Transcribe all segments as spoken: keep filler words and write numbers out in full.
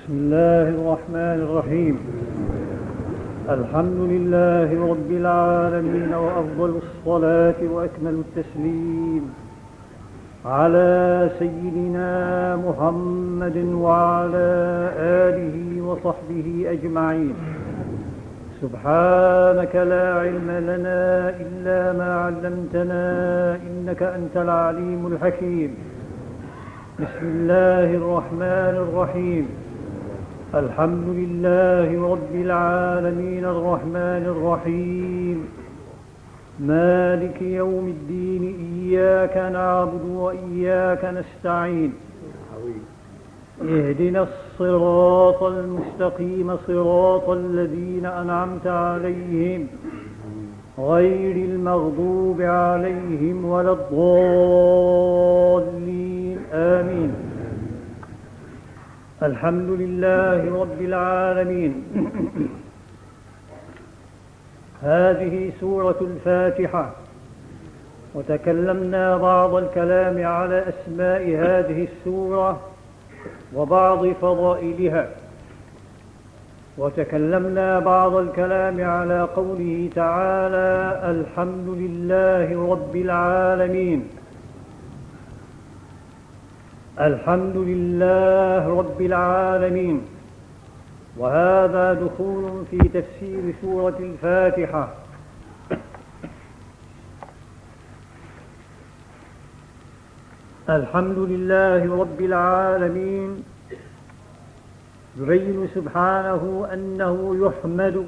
بسم الله الرحمن الرحيم. الحمد لله رب العالمين، وأفضل الصلاة وأكمل التسليم على سيدنا محمد وعلى آله وصحبه أجمعين. سبحانك لا علم لنا إلا ما علمتنا، إنك أنت العليم الحكيم. بسم الله الرحمن الرحيم. الحمد لله رب العالمين الرحمن الرحيم مالك يوم الدين، إياك نعبد وإياك نستعين. اهدنا الصراط المستقيم، صراط الذين أنعمت عليهم غير المغضوب عليهم ولا الضالين، آمين. الحمد لله رب العالمين. هذه سورة الفاتحة، وتكلمنا بعض الكلام على أسماء هذه السورة وبعض فضائلها، وتكلمنا بعض الكلام على قوله تعالى: الحمد لله رب العالمين. الحمد لله رب العالمين، وهذا دخول في تفسير سورة الفاتحة. الحمد لله رب العالمين يبين سبحانه أنه يحمد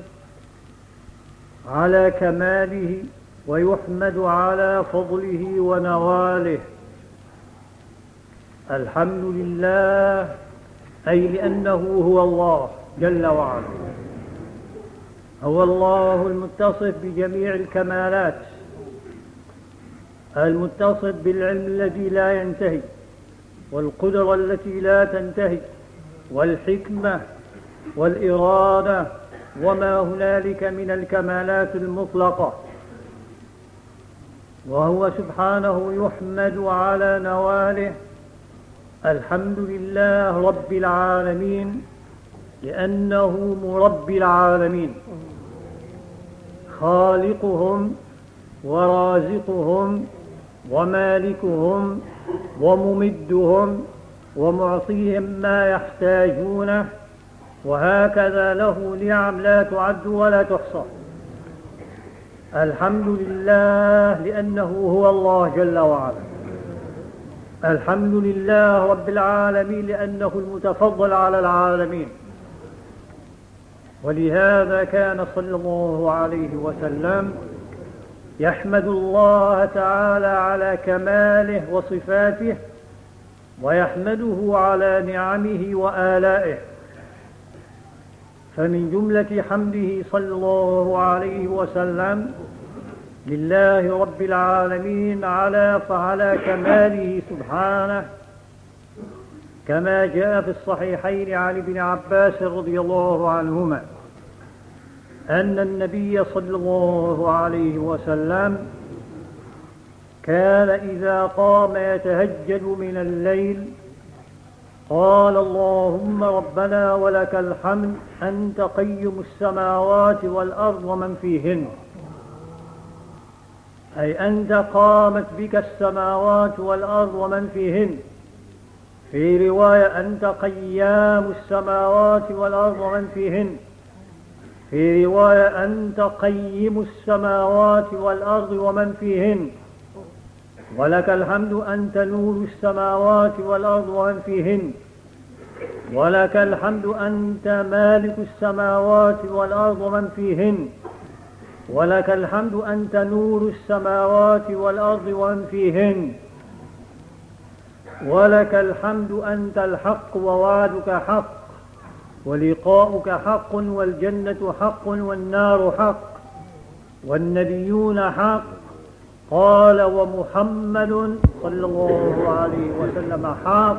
على كماله، ويحمد على فضله ونواله. الحمد لله أي لأنه هو الله جل وعلا، هو الله المتصف بجميع الكمالات، المتصف بالعلم الذي لا ينتهي، والقدرة التي لا تنتهي، والحكمة والإرادة، وما هنالك من الكمالات المطلقة. وهو سبحانه يحمد على نواله. الحمد لله رب العالمين لأنه مربي العالمين، خالقهم ورازقهم ومالكهم وممدهم ومعطيهم ما يحتاجونه، وهكذا له نعم لا تعد ولا تحصى. الحمد لله لأنه هو الله جل وعلا. الحمد لله رب العالمين لأنه المتفضل على العالمين. ولهذا كان صلى الله عليه وسلم يحمد الله تعالى على كماله وصفاته، ويحمده على نعمه وآلائه. فمن جملة حمده صلى الله عليه وسلم لله رب العالمين على فعلى كماله سبحانه، كما جاء في الصحيحين عن ابن عباس رضي الله عنهما أن النبي صلى الله عليه وسلم كان إذا قام يتهجد من الليل قال: اللهم ربنا ولك الحمد، أنت قيم السماوات والأرض ومن فيهن، أي أنت قامت بك السماوات والأرض ومن فيهن. في رواية: أنت قيام السماوات والأرض ومن فيهن. في رواية: أنت قيم السماوات والأرض ومن فيهن، ولك الحمد أنت نور السماوات والأرض ومن فيهن، ولك الحمد أنت مالك السماوات والأرض ومن فيهن، ولك الحمد أنت نور السماوات والأرض ومن فيهن، ولك الحمد أنت الحق ووعدك حق ولقاؤك حق والجنة حق والنار حق والنبيون حق. قال: ومحمد صلى الله عليه وسلم حق،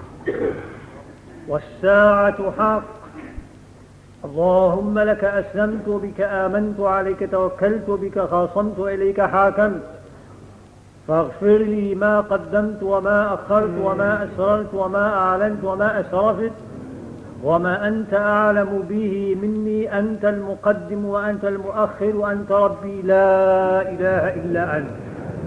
والساعة حق. اللهم لك أسلمت، بك آمنت، عليك توكلت، بك خاصمت، إليك حاكمت، فاغفر لي ما قدمت وما أخرت وما أسررت وما أعلنت وما أسرفت، وما أنت أعلم به مني، أنت المقدم وأنت المؤخر وأنت ربي لا إله إلا أنت.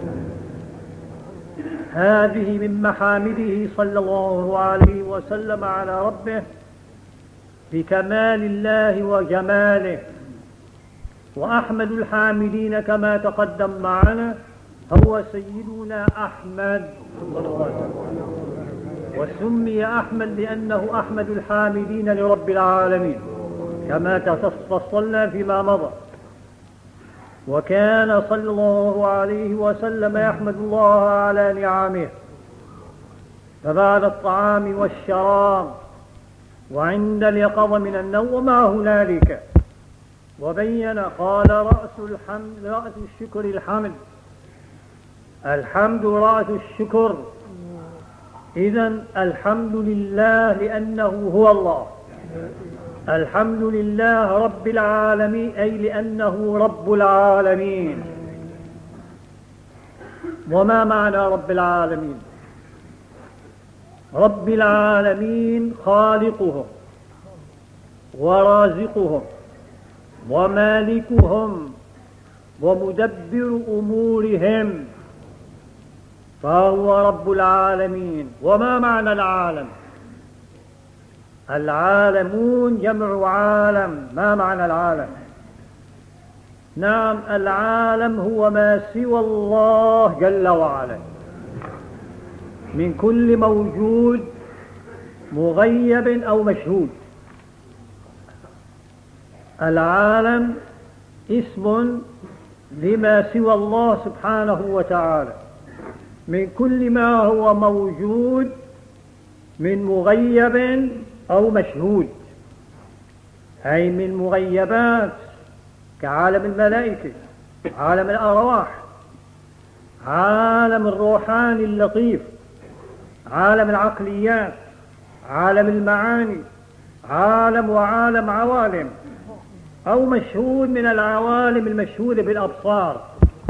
هذه من محامده صلى الله عليه وسلم على ربه بكمال الله وجماله. وأحمد الحامدين كما تقدم معنا هو سيدنا أحمد، وسمي أحمد لأنه أحمد الحامدين لرب العالمين كما تفصلنا فيما مضى. وكان صلى الله عليه وسلم يحمد الله على نعمه، فبعد الطعام والشراب وعند اليقظة من النوم وما هنالك. وبين قال رأس الحمد رأس الشكر الحمد، الحمد رأس الشكر. إذن الحمد لله لأنه هو الله، الحمد لله رب العالمين أي لأنه رب العالمين. وما معنى رب العالمين؟ رب العالمين خالقهم ورازقهم ومالكهم ومدبر أمورهم، فهو رب العالمين. وما معنى العالم؟ العالمون جمع عالم. ما معنى العالم؟ نعم، العالم هو ما سوى الله جل وعلا من كل موجود مغيب أو مشهود. العالم اسم لما سوى الله سبحانه وتعالى من كل ما هو موجود من مغيب أو مشهود، أي من مغيبات كعالم الملائكة، عالم الأرواح، عالم الروحاني اللطيف، عالم العقليات، عالم المعاني، عالم وعالم عوالم، أو مشهود من العوالم المشهودة بالأبصار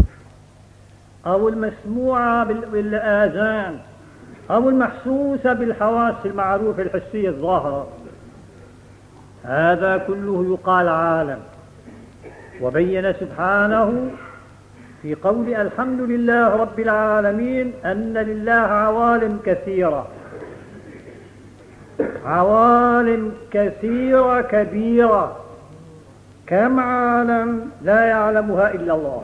أو المسموعة بالآذان أو المحسوسة بالحواس المعروفة الحسية الظاهرة، هذا كله يقال عالم. وبين سبحانه في قول الحمد لله رب العالمين أن لله عوالم كثيرة، عوالم كثيرة كبيرة. كم عالم لا يعلمها إلا الله،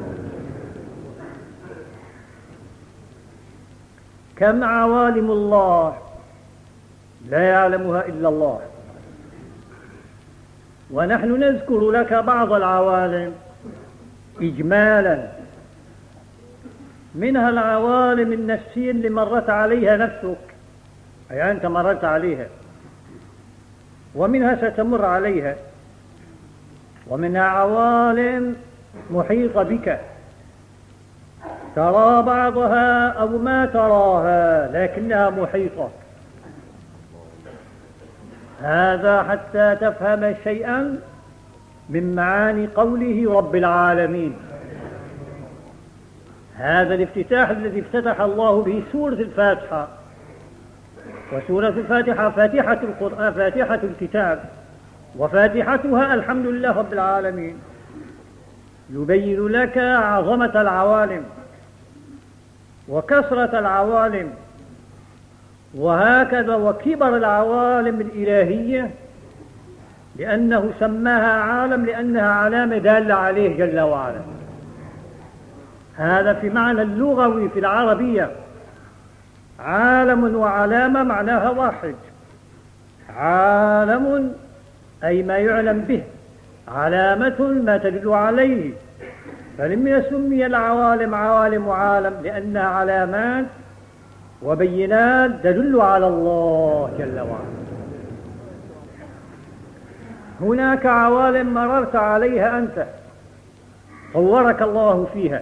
كم عوالم الله لا يعلمها إلا الله. ونحن نذكر لك بعض العوالم إجمالا، منها العوالم النفسية اللي مرت عليها نفسك، أي أنت مرت عليها، ومنها ستمر عليها، ومنها عوالم محيطة بك ترى بعضها أو ما تراها لكنها محيطة. هذا حتى تفهم شيئا من معاني قوله رب العالمين. هذا الافتتاح الذي افتتح الله به سورة الفاتحة، وسورة الفاتحة فاتحة القرآن، فاتحة الكتاب، وفاتحتها الحمد لله رب العالمين، يبين لك عظمة العوالم وكثرة العوالم، وهكذا وكبر العوالم الإلهية، لأنه سماها عالم لأنها علامة دالة عليه جل وعلا. هذا في معنى اللغوي في العربية، عالم وعلامة معناها واحد. عالم أي ما يعلم به، علامة ما تدل عليه، فلم سمي العوالم عوالم وعالم لأنها علامات وبينات تدل على الله جل وعلا. هناك عوالم مررت عليها أنت صورك الله فيها،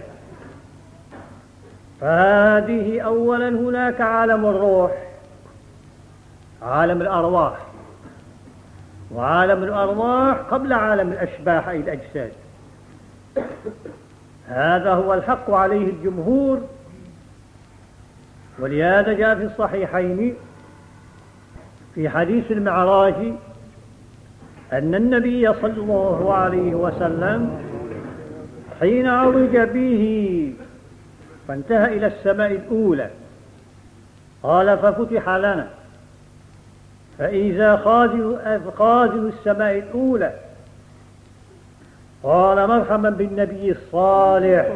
فهذه أولا هناك عالم الروح، عالم الأرواح، وعالم الأرواح قبل عالم الأشباح أي الأجساد. هذا هو الحق عليه الجمهور، ولهذا جاء في الصحيحين في حديث المعراج أن النبي صلى الله عليه وسلم حين عرج به فانتهى إلى السماء الأولى قال ففتح لنا فإذا خازن السماء الأولى قال مرحبا بالنبي الصالح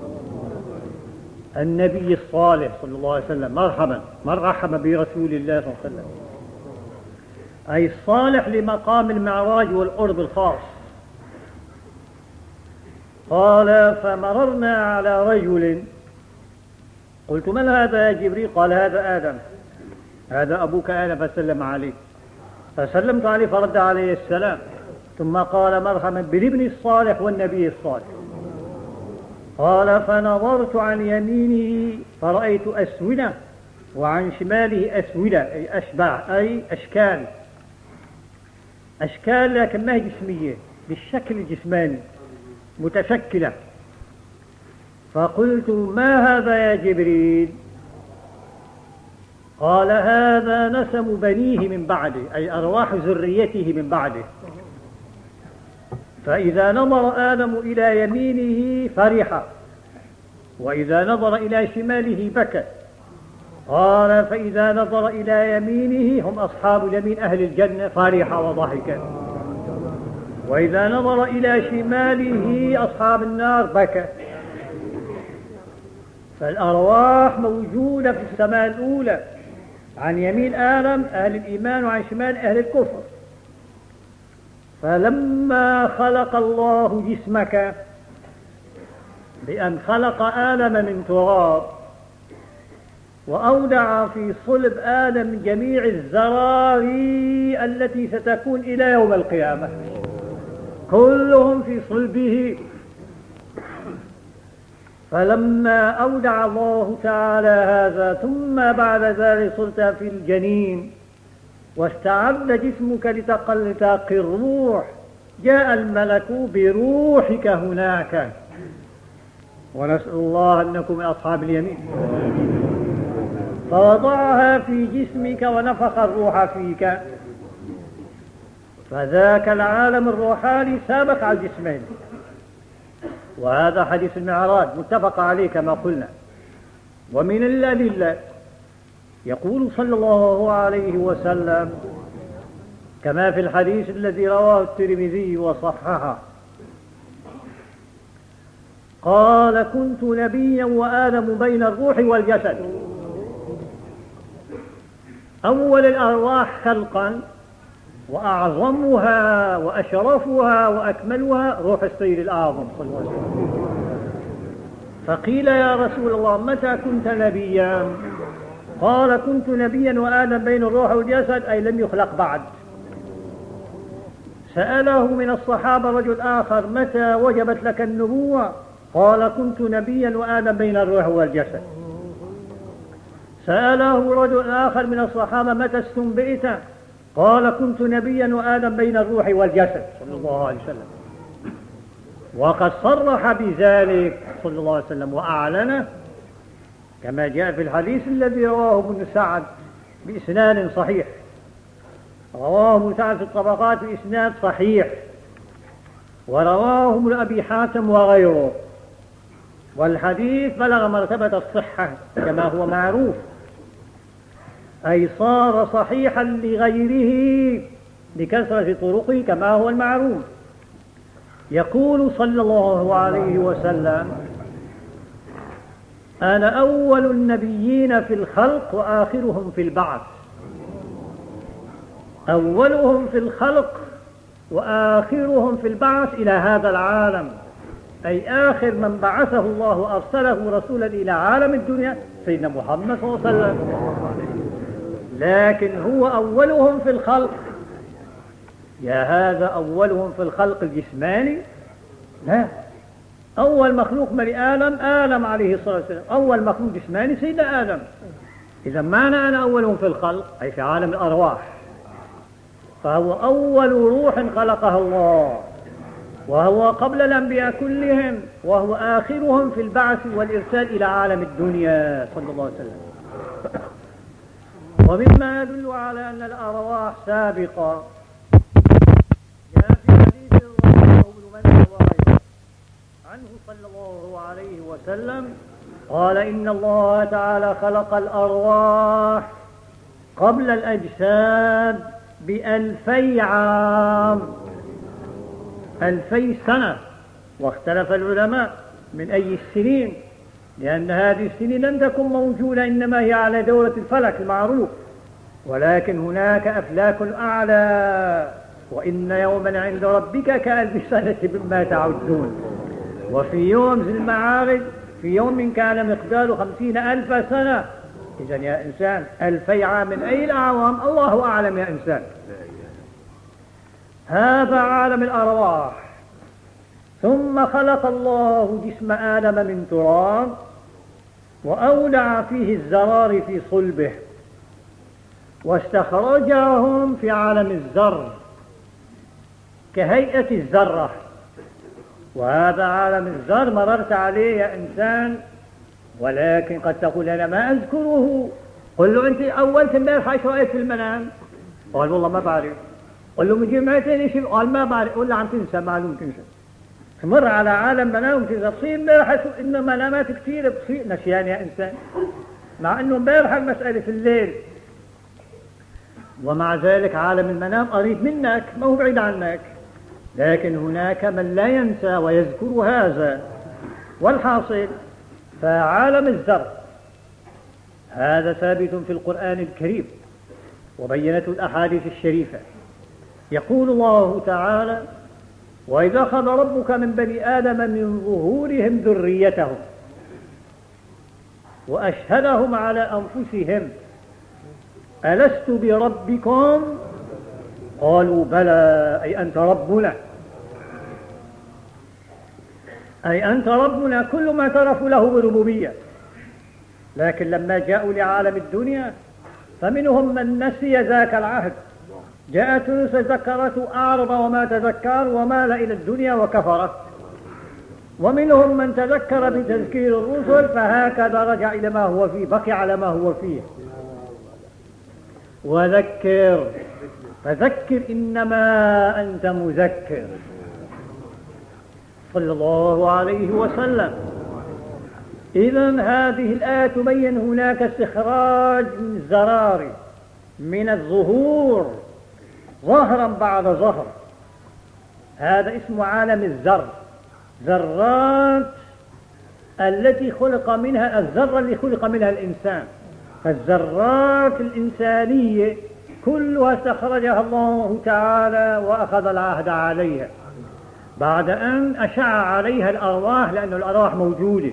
النبي الصالح صلى الله عليه وسلم، مرحبا مرحبا برسول الله صلى الله عليه وسلم، أي الصالح لمقام المعراج والقرب الخاص. قال فمررنا على رجل قلت من هذا يا جبريل؟ قال هذا آدم، هذا أبوك آدم فسلم عليه، فسلمت عليه فرد عليه السلام، ثم قال مرحبا بالابن الصالح والنبي الصالح. قال فنظرت عن يمينه فرأيت أسودة وعن شماله أسودة أي أشباح أي أشكال أشكال لكن ما هي جسمية، بالشكل الجسماني متشكلة. فقلت ما هذا يا جبريل؟ قال هذا نسم بنيه من بعده أي أرواح ذريته من بعده. فإذا نظر آدم إلى يمينه فرح وإذا نظر إلى شماله بكى. قال فإذا نظر إلى يمينه هم أصحاب اليمين أهل الجنة فرح وضحك، وإذا نظر إلى شماله أصحاب النار بكى. فالأرواح موجودة في السماء الأولى، عن يمين آدم أهل الإيمان وعن شمال أهل الكفر. فلما خلق الله جسمك بأن خلق آدم من تراب وأودع في صلب آدم جميع الذراري التي ستكون إلى يوم القيامة كلهم في صلبه. فلما أودع الله تعالى هذا ثم بعد ذلك صرت في الجنين واستعد جسمك لتلقي الروح، جاء الملك بروحك هناك، ونسأل الله أن نكون من أصحاب اليمين، فوضعها في جسمك ونفخ الروح فيك. فذاك العالم الروحاني سابق على الجسمين. وهذا حديث المعراج متفق عليه كما قلنا. ومن الأدلة يقول صلى الله عليه وسلم كما في الحديث الذي رواه الترمذي وصححه قال كنت نبيا وآدم بين الروح والجسد. أول الأرواح خلقا وأعظمها وأشرفها وأكملها روح السيد الأعظم صلى الله عليه وسلم. فقيل يا رسول الله متى كنت نبيا؟ قال كنت نبيا وآدم بين الروح والجسد أي لم يخلق بعد. سأله من الصحابة رجل آخر متى وجبت لك النبوة؟ قال كنت نبيا وآدم بين الروح والجسد. سأله رجل آخر من الصحابة متى استنبئت؟ قال كنت نبيا وآدم بين الروح والجسد صلى الله عليه وسلم. وقد صرح بذلك صلى الله عليه وسلم وأعلنه كما جاء في الحديث الذي رواه ابن سعد بإسناد صحيح، رواه ابن سعد في الطبقات بإسناد صحيح، ورواه ابن أبي حاتم وغيره، والحديث بلغ مرتبة الصحة كما هو معروف، أي صار صحيحا لغيره لكثرة طرقه كما هو المعروف. يقول صلى الله عليه وسلم أنا أول النبيين في الخلق وآخرهم في البعث. أولهم في الخلق وآخرهم في البعث إلى هذا العالم، أي آخر من بعثه الله وأرسله رسولا إلى عالم الدنيا سيدنا محمد صلى الله عليه وسلم. لكن هو أولهم في الخلق. يا هذا أولهم في الخلق الجسماني؟ لا، أول مخلوق من آدم آدم عليه الصلاة والسلام، أول مخلوق جسماني سيدنا آدم. إذا معنى أنا أولهم في الخلق أي في عالم الأرواح، فهو أول روح خلقها الله، وهو قبل الأنبياء كلهم، وهو آخرهم في البعث والإرسال إلى عالم الدنيا صلى الله عليه وسلم. ومما يدل على أن الأرواح سابقة جاء في حديث رواه ابن مندة عنه صلى الله عليه وسلم قال إن الله تعالى خلق الأرواح قبل الأجساد بألفي عام، ألفي سنة. واختلف العلماء من أي السنين، لأن هذه السنين لم تكن موجودة، إنما هي على دورة الفلك المعروف، ولكن هناك أفلاك أعلى. وإن يوما عند ربك كألف سنة مما تعدون. وفي يوم ذي المعارج في يوم كان مقداره خمسين ألف سنة. إذن يا إنسان ألفي عام من أي الأعوام؟ الله أعلم يا إنسان. هذا عالم الأرواح. ثم خلق الله جسم آدم من تراب وأودع فيه الزرار في صلبه واستخرجهم في عالم الذر كهيئة الذرة. وهذا عالم الذر مررت عليه يا إنسان، ولكن قد تقول أنا ما أذكره. قل له أنت أول امبارح ايش رأيت في المنام؟ قال والله ما بعرف. قل له من جمعتين ايش؟ قال ما بعرف. قل له عم تنسى، معلوم تنسى. تمر على عالم منام تصير امبارح إنه منامات كثيرة بتصير نسيان يا إنسان، مع أنه امبارح المسألة في الليل. ومع ذلك عالم المنام قريب منك، ما هو بعيد عنك، لكن هناك من لا ينسى ويذكر هذا. والحاصل فعالم الذر هذا ثابت في القرآن الكريم وبينته الأحاديث الشريفة. يقول الله تعالى وإذا أخذ ربك من بني آدم من ظهورهم ذريتهم وأشهدهم على أنفسهم ألست بربكم قالوا بلى أي أنت ربنا، أي أنت ربنا، كل ما اعترفوا له بربوبية. لكن لما جاءوا لعالم الدنيا فمنهم من نسي ذاك العهد، جاءت رسل ذكرته أعرض وما تذكر ومال إلى الدنيا وكفرت. ومنهم من تذكر بتذكير الرسل فهكذا رجع إلى ما هو فيه، بقي على ما هو فيه. وذكر فذكر إنما أنت مذكر صلى الله عليه وسلم. إذن هذه الآية تبين هناك استخراج من الزرار من الظهور ظهرا بعد ظهر. هذا اسم عالم الذر، ذرات التي خلق منها الذرة اللي خلق منها الإنسان. فالذرات الإنسانية كلها استخرجها الله تعالى وأخذ العهد عليها بعد أن أشع عليها الأرواح، لأن الأرواح موجودة،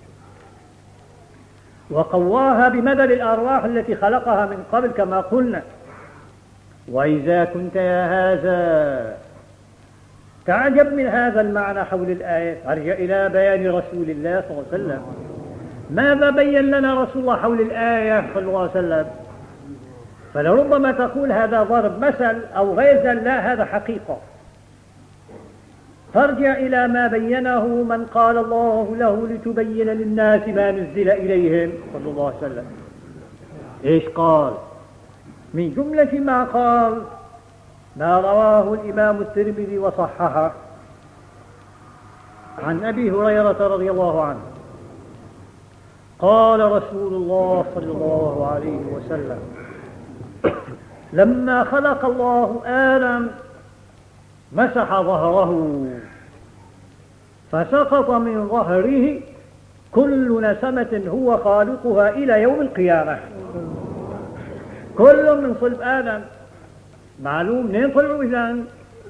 وقواها بمدد الأرواح التي خلقها من قبل كما قلنا. وإذا كنت يا هذا تعجب من هذا المعنى حول الآية، ارجع إلى بيان رسول الله صلى الله عليه وسلم. ماذا بين لنا رسول الله حول الآية صلى الله عليه وسلم؟ فلربما تقول هذا ضرب مثل أو غير ذلك، لا، هذا حقيقة. فارجع إلى ما بينه من قال الله له لتبين للناس ما نزل إليهم صلى الله عليه وسلم. إيش قال؟ من جملة ما قال ما رواه الإمام الترمذي وصححه عن أبي هريرة رضي الله عنه قال رسول الله صلى الله عليه وسلم لما خلق الله آدم مسح ظهره فسقط من ظهره كل نسمة هو خالقها إلى يوم القيامة. كل من صلب آدم، معلوم منين طلعوا إذن؟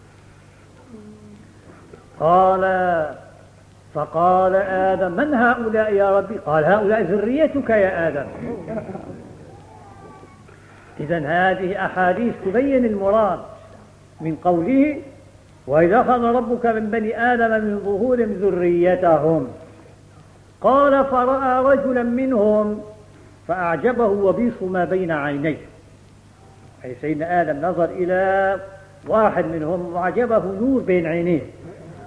قال فقال آدم من هؤلاء يا ربي؟ قال هؤلاء ذريتك يا آدم. إذن هذه أحاديث تبين المراد من قوله وإذا أخذ ربك من بني آدم من ظهورهم ذريتهم. قال فرأى رجلا منهم فأعجبه وبيص ما بين عينيه، أي سيدنا آدم نظر إلى واحد منهم وأعجبه نور بين عينيه.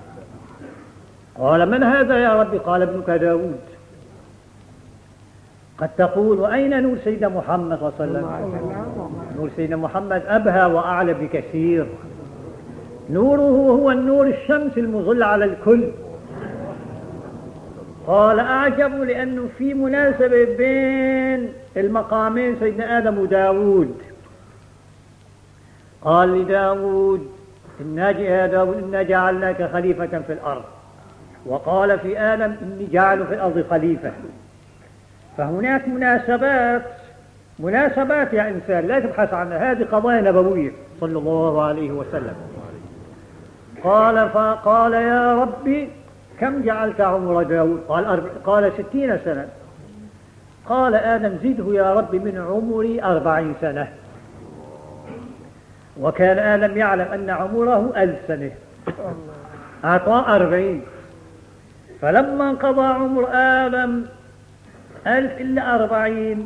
قال من هذا يا ربي؟ قال ابنك داود. قد تقول وأين نور سيدنا محمد صلى الله عليه وسلم؟ نور سيدنا محمد أبهى وأعلى بكثير. نوره هو النور الشمس المظل على الكل. قال أعجب لأنه في مناسبة بين المقامين سيدنا آدم وداود. قال لداود إنا يا داود إنا جعلناك خليفة في الأرض، وقال في آدم إني جعل في الأرض خليفة. فهناك مناسبات مناسبات يا إنسان لا تبحث عنها، هذه قضايا نبوية صلى الله عليه وسلم. قال فقال يا ربي كم جعلت عمر داود؟ قال, أربع قال ستين سنة. قال آدم زده يا رب من عمري أربعين سنة. وكان آدم يعلم أن عمره ألف سنة، أعطاه أربعين. فلما انقضى عمر آدم ألف إلا أربعين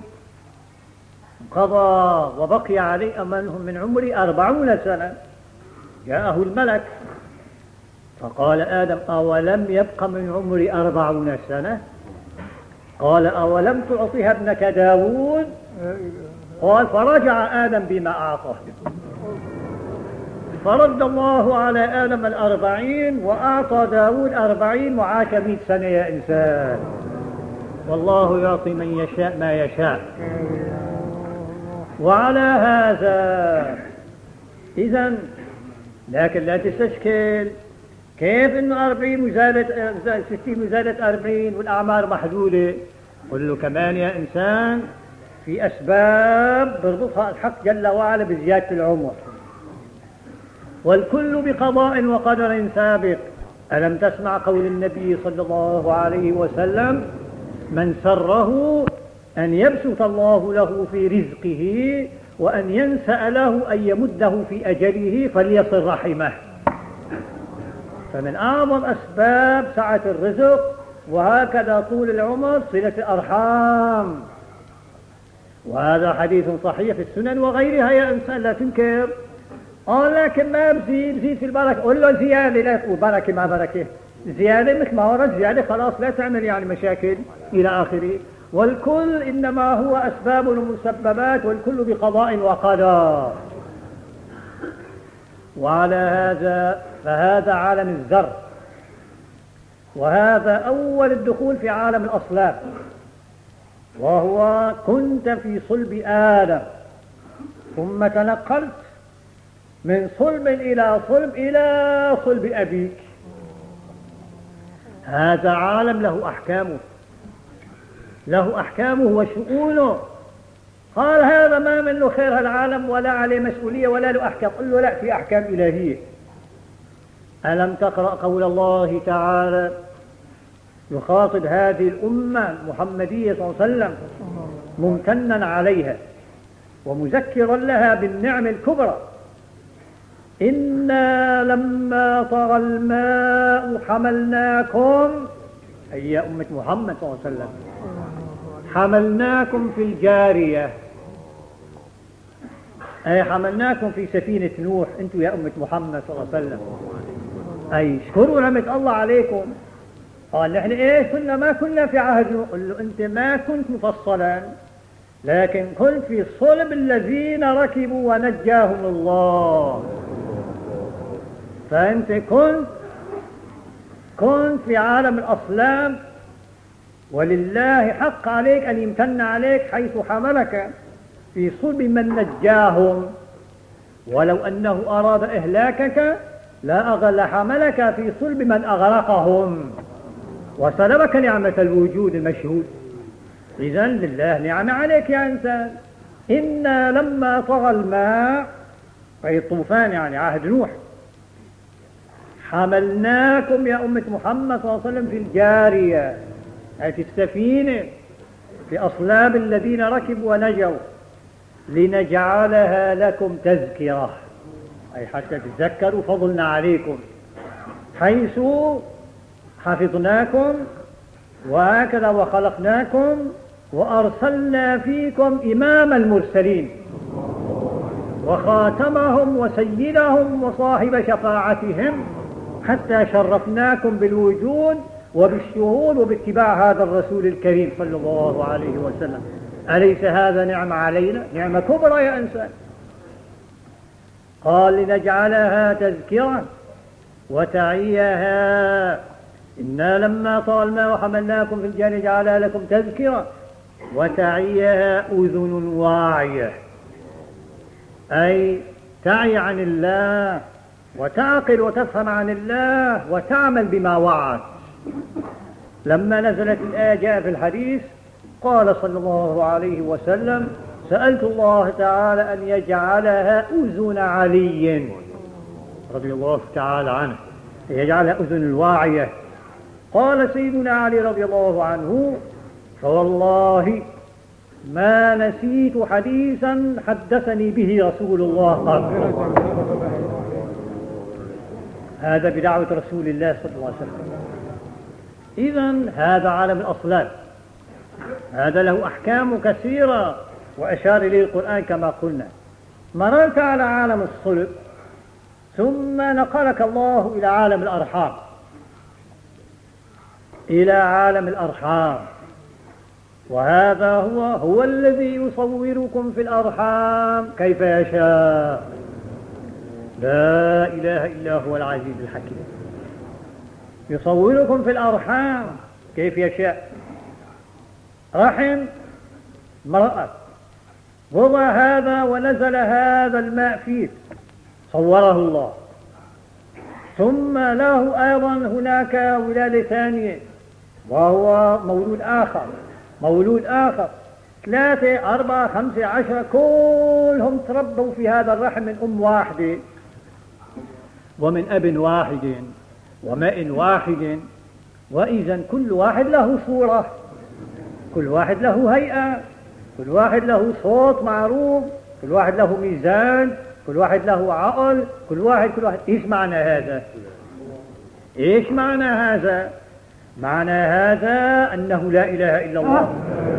قضى وبقي عليه أمنهم من عمري أربعون سنة. جاءه الملك فقال آدم أولم يبق من عمري أربعون سنة؟ قال أولم تعطيها ابنك داود؟ قال فرجع آدم بما أعطاه، فرد الله على آدم الأربعين وأعطى داود أربعين وعاش مئة سنة يا إنسان. والله يعطي من يشاء ما يشاء. وعلى هذا إذن لكن لا تستشكل كيف إنه أربعين وزادت ستين وزادت أربعين والأعمار محدودة. قل له كمان يا إنسان في أسباب بربطها الحق جل وعلا بزيادة العمر، والكل بقضاء وقدر سابق. ألم تسمع قول النبي صلى الله عليه وسلم من سره أن يبسط الله له في رزقه وأن ينسأ له أن يمده في أجله فليصل رحمه. فمن أعظم أسباب سعة الرزق وهكذا طول العمر صلة الأرحام. وهذا حديث صحيح في السنن وغيرها يا إنسان لا تنكر. قال لكن ما بزيد بزيد في البركة. قل له زيادة، لا تقول بركة ما بركة، زيادة مثل ما ورد زيادة خلاص لا تعمل يعني مشاكل إلى آخره. والكل إنما هو أسباب ومسببات، والكل بقضاء وقدر. وعلى هذا فهذا عالم الذر، وهذا أول الدخول في عالم الأصلاب، وهو كنت في صلب آدم ثم تنقلت من صلب إلى صلب إلى صلب أبيك. هذا عالم له أحكامه له أحكامه وشؤونه. قال هذا ما من له خير هالعالم ولا عليه مسؤولية ولا له أحكام. قل له لا، في أحكام إلهية. ألم تقرأ قول الله تعالى يخاطب هذه الأمة المحمدية صلى الله عليه وسلم ممتنا عليها ومذكرا لها بالنعم الكبرى. إنا لما طغى الماء حملناكم، أي يا أمة محمد صلى الله عليه وسلم، حملناكم في الجارية، أي حملناكم في سفينة نوح أنتم يا أمة محمد صلى الله عليه وسلم. أي اشكروا نعمة الله عليكم. قال نحن إيه كنا ما كنا في عهد نوح. قل له أنت ما كنت مفصلا، لكن كنت في صلب الذين ركبوا ونجاهم الله. فأنت كنت كنت في عالم الأصلاب، ولله حق عليك أن يمتن عليك حيث حملك في صلب من نجاهم. ولو أنه أراد إهلاكك لا أغل حملك في صلب من أغرقهم وسلبك نعمة الوجود المشهود. إذن لله نعمة عليك يا إنسان. إنا لما طغى الماء، أي الطوفان يعني عهد نوح، حملناكم يا أمة محمد صلى الله عليه وسلم في الجارية، أي في السفينة، في أصلاب الذين ركبوا ونجوا، لنجعلها لكم تذكرة، أي حتى تذكروا فضلنا عليكم حيث حفظناكم وهكذا وخلقناكم وأرسلنا فيكم إمام المرسلين وخاتمهم وسيدهم وصاحب شفاعتهم، حتى شرفناكم بالوجود وبالشهود وباتباع هذا الرسول الكريم صلى الله عليه وسلم. أليس هذا نعمة علينا؟ نعمة كبرى يا إنسان. قال لنجعلها تذكرة وتعيها إنا لما طغى الماء وحملناكم في الجنة جعلها لكم تذكرة وتعيها أذن واعية، أي تعي عن الله وتعقل وتفهم عن الله وتعمل بما وعد. لما نزلت الآية جاء في الحديث قال صلى الله عليه وسلم سألت الله تعالى أن يجعلها أذن علي رضي الله تعالى عنه، يجعلها أذن الواعية. قال سيدنا علي رضي الله عنه فوالله ما نسيت حديثا حدثني به رسول الله قال. هذا بدعوة رسول الله صلى الله عليه وسلم. إذن هذا عالم الأصلاب، هذا له أحكام كثيرة وأشار إليه القرآن كما قلنا. مررت على عالم الصلب ثم نقلك الله إلى عالم الأرحام، إلى عالم الأرحام، وهذا هو هو الذي يصوركم في الأرحام كيف يشاء. لا إله إلا هو العزيز الحكيم. يصوركم في الأرحام كيف يشاء. رحم مرأة وضع هذا ونزل هذا الماء فيه صوره الله، ثم له أيضا هناك ولادة ثانية وهو مولود آخر، مولود آخر ثلاثة أربعة خمسة عشرة كلهم تربوا في هذا الرحم من أم واحدة ومن أب واحد وماء واحد. وإذا كل واحد له صورة، كل واحد له هيئة، كل واحد له صوت معروف، كل واحد له ميزان، كل واحد له عقل، كل واحد كل واحد. إيش معنى هذا؟ إيش معنى هذا؟ معنى هذا أنه لا إله إلا الله،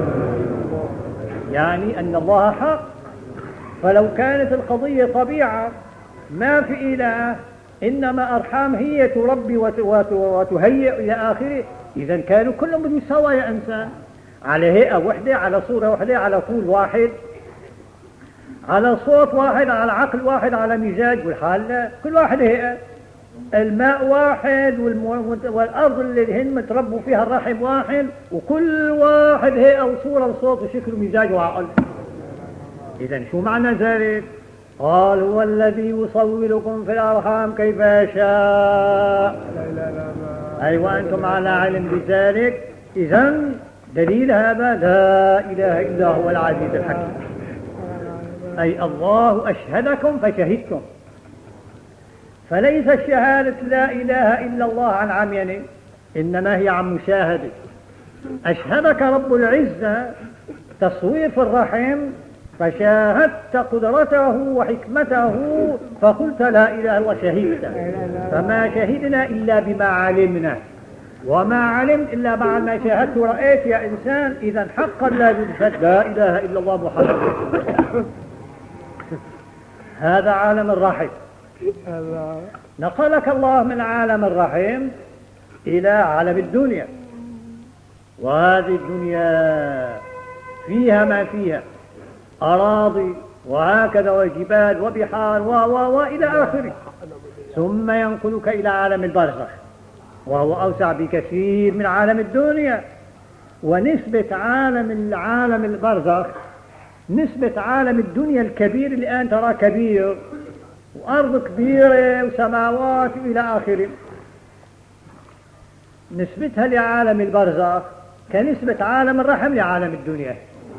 يعني أن الله حق. فلو كانت القضية طبيعة ما في إله، إنما أرحام هي تربي وتهيئ إلى آخره، إذا كانوا كلهم سوا يا إنسان، على هيئة وحدة، على صورة وحدة، على طول واحد، على صوت واحد، على عقل واحد، على مزاج. والحال كل واحد هيئة، الماء واحد والأرض اللي هن متربوا فيها الرحم واحد، وكل واحد هيئة وصورة وصوت وشكل ومزاج وعقل. إذا شو معنى ذلك؟ قال هو الذي يصوركم في الأرحام كيف يشاء. أي وأنتم على علم بذلك. إذا دليل هذا لا إله إلا هو العزيز الحكيم، أي الله أشهدكم فشهدتم. فليس الشهادة لا إله إلا الله عن عميانه، إنما هي عن مشاهدة. أشهدك رب العزة تصوير في الرحم فشاهدت قدرته وحكمته فقلت لا إله إلا الله شهدت. فما شهدنا إلا بما علمنا، وما علمت إلا بعد ما شاهدت ورأيت يا إنسان. إذا حقا لا تشهد لا إله إلا الله محمد رسول الله. هذا عالم الرحم. نقلك الله من عالم الرحم إلى عالم الدنيا، وهذه الدنيا فيها ما فيها أراضي وهكذا وجبال وبحار و و وإلى آخره. ثم ينقلك إلى عالم البرزخ وهو أوسع بكثير من عالم الدنيا. ونسبة عالم العالم البرزخ نسبة عالم الدنيا الكبير اللي الآن تراه كبير، وأرض كبيرة وسماوات إلى آخره، نسبتها لعالم البرزخ كنسبة عالم الرحم لعالم الدنيا.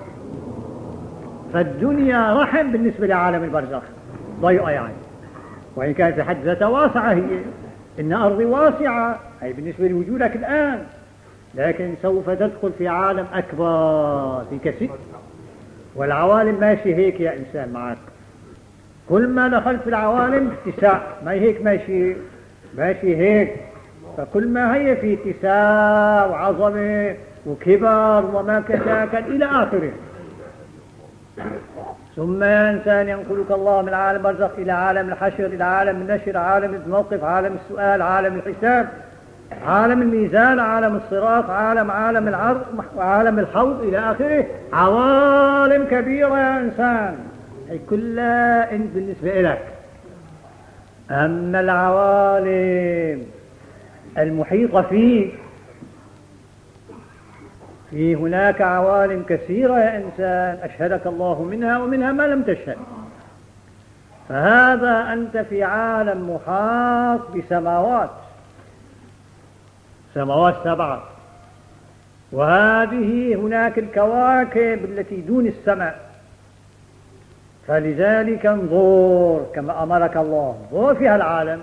فالدنيا رحم بالنسبة لعالم البرزخ ضيقة يعني، وإن كانت في حد ذاتها واسعة، هي إن أرضي واسعة أي بالنسبة لوجودك الآن، لكن سوف تدخل في عالم أكبر في كثير. والعوالم ماشي هيك يا إنسان معك، كل ما دخلت في العوالم اتساع، ما هيك ماشي ماشي هيك. فكل ما هي في اتساع وعظمة وكبر وما كساكن إلى آخره. ثم يا إنسان ينقلك الله من عالم البرزخ إلى عالم الحشر، إلى عالم النشر، عالم الموقف، عالم السؤال، عالم الحساب. عالم الميزان، عالم الصراط، عالم عالم العرض، وعالم الحوض إلى آخره. عوالم كبيرة يا إنسان، هي كلها أنت بالنسبة لك. أما العوالم المحيطة فيك، في هناك عوالم كثيرة يا إنسان أشهدك الله منها، ومنها ما لم تشهد. فهذا أنت في عالم محاط بسماوات، سماوات سبعة، وهذه هناك الكواكب التي دون السماء. فلذلك انظر كما أمرك الله، انظر في هالعالم،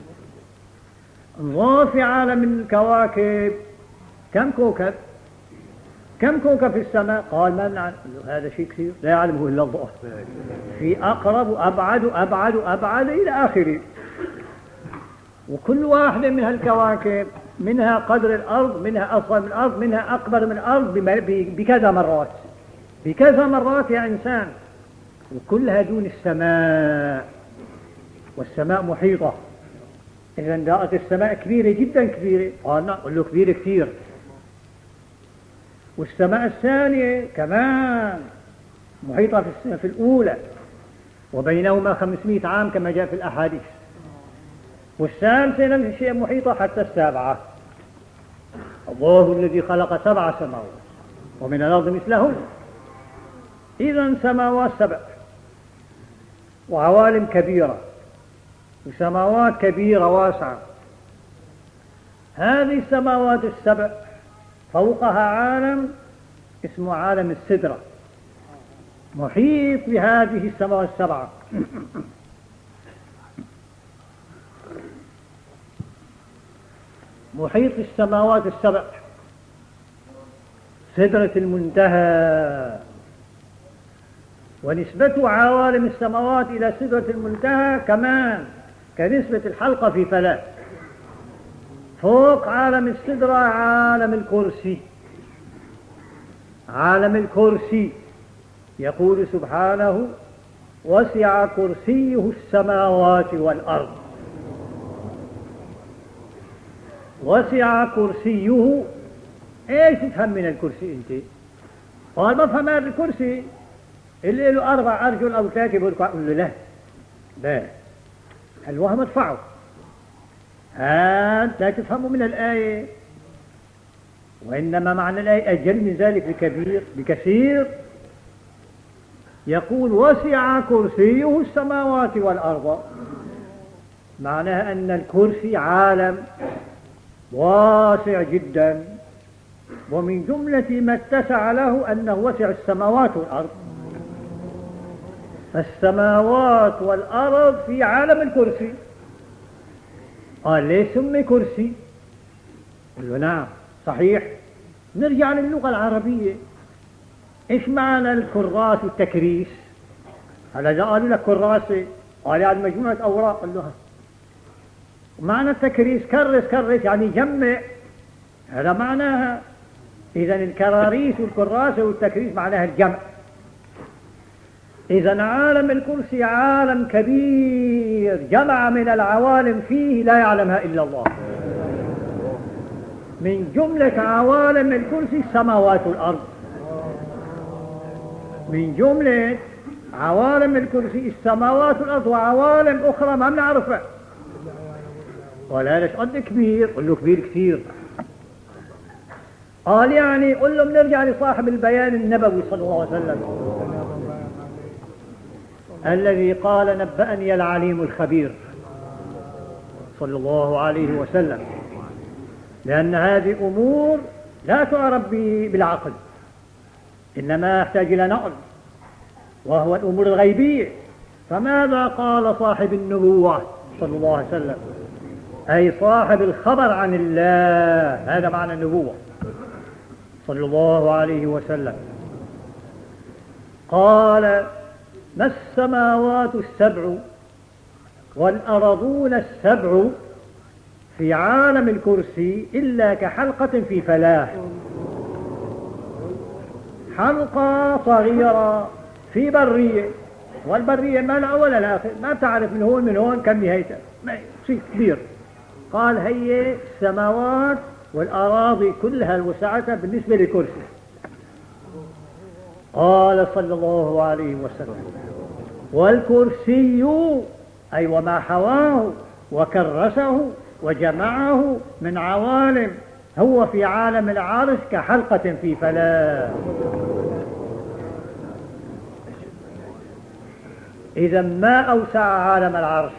انظر في عالم الكواكب. كم كوكب؟ كم كوكب في السماء؟ قال ما نعلم. هذا شيء كثير لا يعلمه إلا الله، في أقرب أبعد أبعد أبعد إلى آخره. وكل واحدة من هالكواكب منها قدر الأرض، منها أصغر من الأرض، منها أكبر من الأرض بكذا مرات، بكذا مرات يا إنسان. وكلها دون السماء، والسماء محيطة. إذا دائرة السماء كبيرة جدا كبيرة. قال نعم، قل له كبيرة كثير. والسماء الثانية كمان محيطة في, في الأولى، وبينهما خمسمائة عام كما جاء في الأحاديث. والثالثة نفس الشيء محيطة حتى السابعة. الله الذي خلق سبع سماوات ومن الأرض مثلهن. إذن سماوات سبع وعوالم كبيرة وسماوات كبيرة واسعة. هذه السماوات السبع فوقها عالم اسمه عالم السدرة، محيط بهذه السماوات السبعة. محيط السماوات السبع سدرة المنتهى. ونسبة عوالم السماوات إلى سدرة المنتهى كمان كنسبة الحلقة في فلاة. فوق عالم السدرة عالم الكرسي، عالم الكرسي. يقول سبحانه: وسع كرسيه السماوات والأرض. وسع كرسيه. ايش تفهم من الكرسي انت؟ قال بفهم هذا الكرسي اللي له أربع أرجل أو ثلاثة بركع. أقول له لا لا، الوهم ادفعه، هذا لا تفهمه من الآية، وإنما معنى الآية أجل من ذلك بكبير بكثير. يقول: وسع كرسيه السماوات والأرض، معناها أن الكرسي عالم واسع جدا، ومن جملة ما اتسع له أنه وسع السماوات والأرض. السماوات والأرض في عالم الكرسي. قال: ليش سمي كرسي؟ قال له: نعم صحيح. نرجع للغة العربية، إيش معنى الكراس والتكريس؟ هلا إذا قالوا لك كراسة، قال يعني مجموعة أوراق. قال له معنى التكريس كرس كرس يعني جمع، هذا معناها. إذا الكراريس والكراسة والتكريس معناها الجمع. إذا عالم الكرسي عالم كبير جمع من العوالم فيه لا يعلمها إلا الله. من جملة عوالم الكرسي السماوات والأرض، من جملة عوالم الكرسي السماوات والأرض، وعوالم أخرى ما بنعرفها. قال: هذا قد كبير؟ قل له كبير كثير. قال: يعني قل له بنرجع لصاحب البيان النبوي صلى الله عليه وسلم الذي قال: نبأني العليم الخبير صلى الله عليه وسلم. لأن هذه أمور لا تعرف بالعقل، إنما يحتاج إلى نقل، وهو الأمور الغيبية. فماذا قال صاحب النبوة صلى الله عليه وسلم؟ أي صاحب الخبر عن الله، هذا معنى النبوة صلى الله عليه وسلم. قال: ما السماوات السبع والأرضون السبع في عالم الكرسي إلا كحلقة في فلاة. حلقة صغيرة في برية، والبرية ما لا ولا لا آخر، ما بتعرف من هون من هون كم نهايتها، شيء كبير. قال هي السماوات والأراضي كلها الوسعة بالنسبة للكرسي. قال صلى الله عليه وسلم والكرسي أي وما حواه وكرسه وجمعه من عوالم هو في عالم العرش كحلقة في فلاة. إذا ما أوسع عالم العرش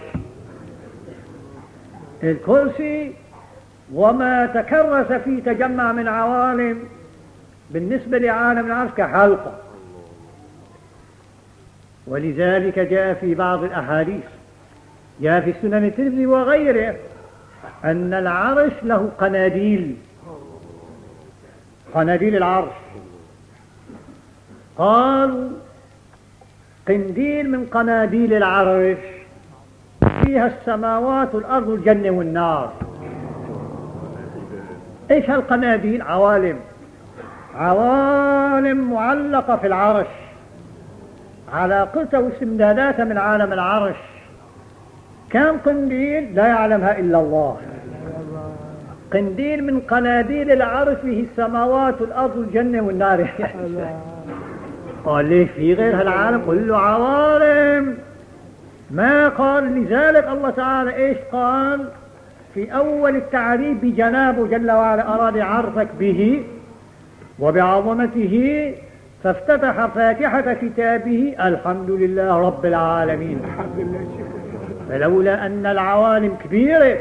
الكرسي وما تكرس فيه تجمع من عوالم بالنسبة لعالم العرش كحلقة. ولذلك جاء في بعض الأحاديث جاء في سنن الترمذي وغيره أن العرش له قناديل، قناديل العرش. قالوا قنديل من قناديل العرش فيها السماوات والأرض والجنة والنار. إيش هالقناديل؟ عوالم، عوالم معلقة في العرش، علاقتها واستمداداتها من عالم العرش. كم قنديل لا يعلمها إلا الله. قنديل من قناديل العرش فيه السماوات والأرض والجنة والنار. قال ليه في غير هالعالم؟ قل له عوالم. ما قال لذلك الله تعالى إيش قال في أول التعريف بجنابه جل وعلا أراد عرفك به وبعظمته فافتتح فاتحة كتابه الحمد لله رب العالمين. فلولا أن العوالم كبيرة،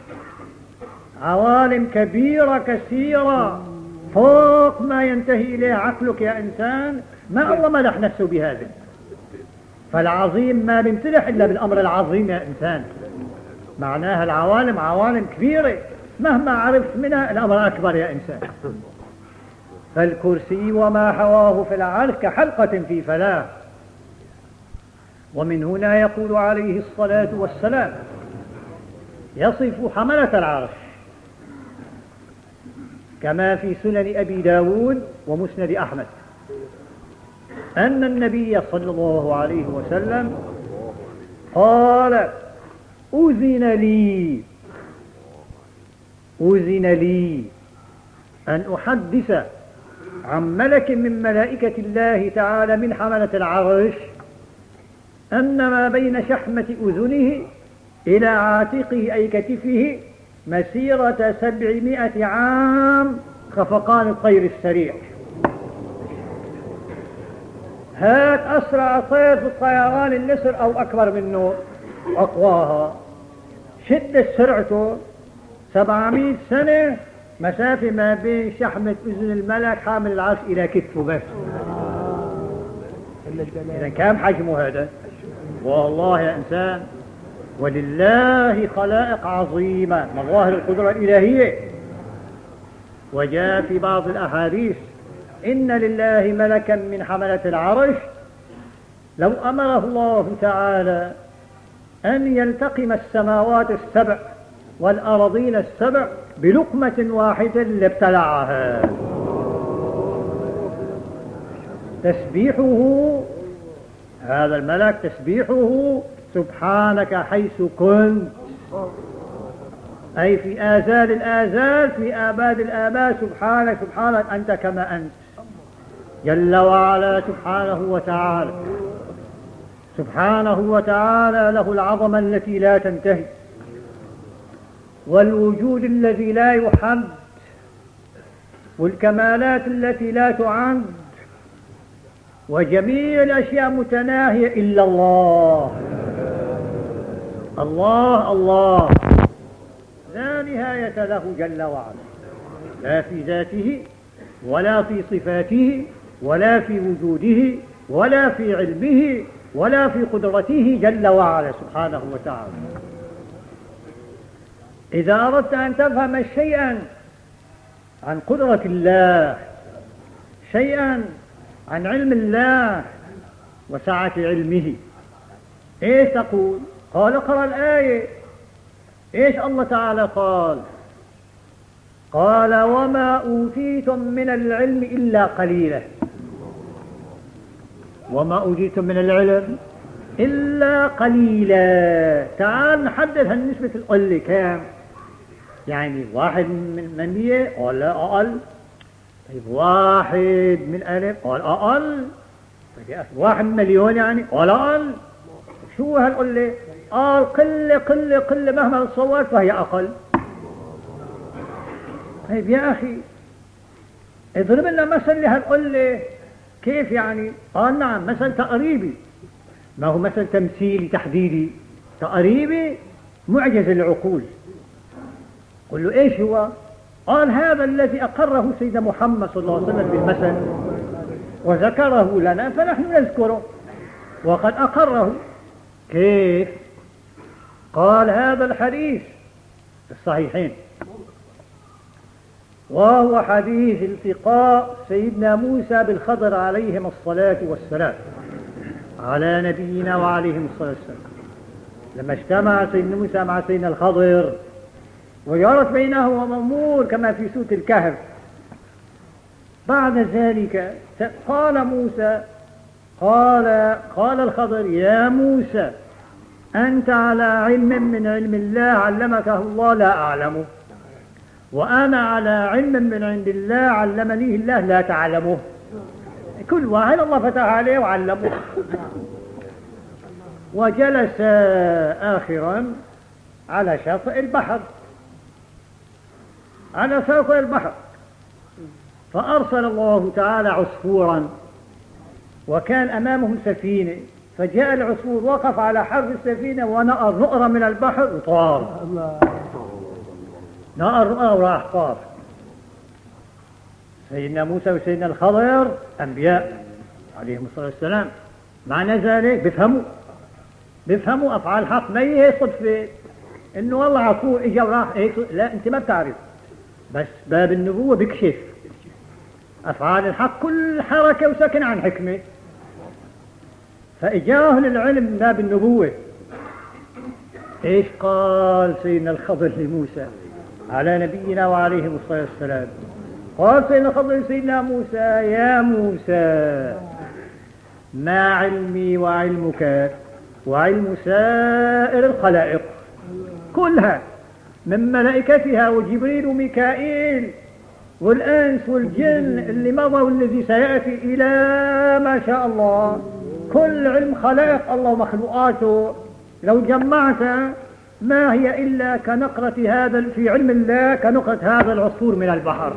عوالم كبيرة كثيرة فوق ما ينتهي إليه عقلك يا إنسان، ما الله مدح نفسه بهذا. فالعظيم ما بيمتدح إلا بالأمر العظيم يا إنسان. معناها العوالم عوالم كبيرة مهما عرفت منها الأمر أكبر يا إنسان. فالكرسي وما حواه في العرش كحلقة في فلاة. ومن هنا يقول عليه الصلاة والسلام يصف حملة العرش كما في سنن أبي داود ومسند أحمد أن النبي صلى الله عليه وسلم قال أذن لي أذن لي أن أحدث عن ملك من ملائكة الله تعالى من حملة العرش أن ما بين شحمة أذنه إلى عاتقه أي كتفه مسيرة سبعمائة عام خفقان الطير السريع. هات أسرع طير في الطيران النسر أو أكبر منه أقواها، شدة سرعته سبعمائة سنة مسافة ما بين شحمة أذن الملك حامل العرش إلى كتفه بس. إذا كم حجمه هذا؟ والله يا إنسان ولله خلائق عظيمة مظاهر القدرة الإلهية. وجاء في بعض الأحاديث إن لله ملكا من حملة العرش لو أمره الله تعالى أن يلتقم السماوات السبع والأراضين السبع بلقمة واحدة لابتلعها. تسبيحه هذا الملك تسبيحه سبحانك حيث كنت، أي في آزال الآزال في آباد الآباد. سبحانك سبحانك أنت كما أنت جل وعلا سبحانه وتعالى. سبحانه وتعالى له العظمة التي لا تنتهي والوجود الذي لا يحد والكمالات التي لا تعد وجميع الأشياء متناهية إلا الله. الله الله لا نهاية له جل وعلا، لا في ذاته ولا في صفاته ولا في وجوده ولا في علمه ولا في قدرته جل وعلا سبحانه وتعالى. إذا أردت أن تفهم شيئا عن قدرة الله، شيئا عن علم الله وسعة علمه، إيش تقول؟ قال اقرأ الآية. إيش الله تعالى قال؟ قال وما أوتيتم من العلم إلا قليلا. وما أوتيتم من العلم إلا قليلا. تعال نحدد هالنسبة القلة كام. يعني واحد من مية؟ قال لا أقل. طيب واحد من ألف؟ قال أقل. طيب واحد من مليون يعني؟ قال أقل. شو هالقلة؟ قال قلة قلة قلة مهما تصور فهي أقل. طيب يا أخي اضرب لنا مثل لهالقلة. كيف يعني؟ قال نعم مثل تقريبي. ما هو مثل تمثيلي تحديدي. تقريبي معجز العقول. قل له ايش هو؟ قال هذا الذي أقره سيدنا محمد صلى الله عليه وسلم بالمثل وذكره لنا فنحن نذكره وقد أقره. كيف؟ قال هذا الحديث في الصحيحين وهو حديث التقاء سيدنا موسى بالخضر عليهم الصلاة والسلام على نبينا وعليهم الصلاة والسلام. لما اجتمع سيدنا موسى مع سيدنا الخضر وجرت بينهما أمور كما في سورة الكهف. بعد ذلك قال موسى قال قال الخضر يا موسى أنت على علم من علم الله علمكه الله لا أعلمه، وأنا على علم من عند الله علمنيه الله لا تعلمه. كل واحد الله فتح عليه وعلمه. وجلس آخرا على شاطئ البحر على شاطئ البحر فأرسل الله تعالى عصفورا وكان أمامهم سفينة، فجاء العصفور وقف على حرف السفينة ونأر نؤرة من البحر وطار. نأر نؤرة وراح طار. سيدنا موسى وسيدنا الخضر أنبياء عليهم الصلاة والسلام، معنى ذلك بيفهموا بيفهموا أفعال الحق. ما هي صدفة إنه والله عصفور إجا وراح هيك، لا أنت ما بتعرف، بس باب النبوة بيكشف أفعال الحق كل حركة وسكن عن حكمة. فإجاه للعلم من باب النبوة. إيش قال سيدنا الخضر لموسى على نبينا وعليهم الصلاة والسلام؟ قال سيدنا الخضر لسيدنا موسى يا موسى ما علمي وعلمك وعلم سائر الخلائق كلها من ملائكتها وجبريل وميكائيل والأنس والجن اللي مضى والذي سيأتي إلى ما شاء الله. كل علم خلائق الله ومخلوقاته لو جمعت ما هي إلا كنقرة هذا في علم الله كنقرة هذا العصفور من البحر.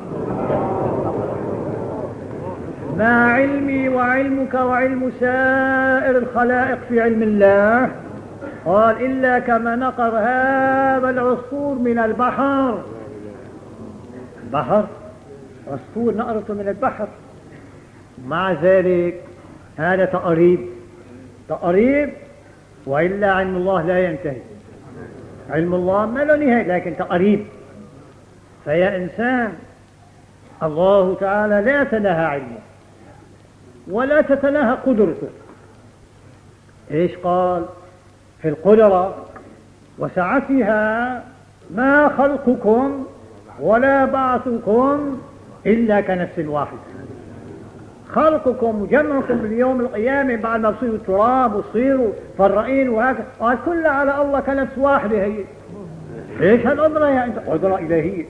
ما علمي وعلمك وعلم سائر الخلائق في علم الله قال إلا كما نقر هذا العصفور من البحر. البحر عصفور نقرته من البحر. مع ذلك هذا تقريب تقريب وإلا علم الله لا ينتهي. علم الله ما له نهاية لكن تقريب. فيا إنسان الله تعالى لا يتناهى علمه ولا تتناهى قدرته. إيش قال في القدرة وسعتها ما خلقكم ولا بعثكم إلا كنفس واحد. خلقكم وجمعكم باليوم القيامة بعد ما تصيروا تراب وتصيروا فرقين وهكذا قال كلها على الله كنفس واحدة. هي ايش هالقدرة يا انت؟ قدرة إلهية.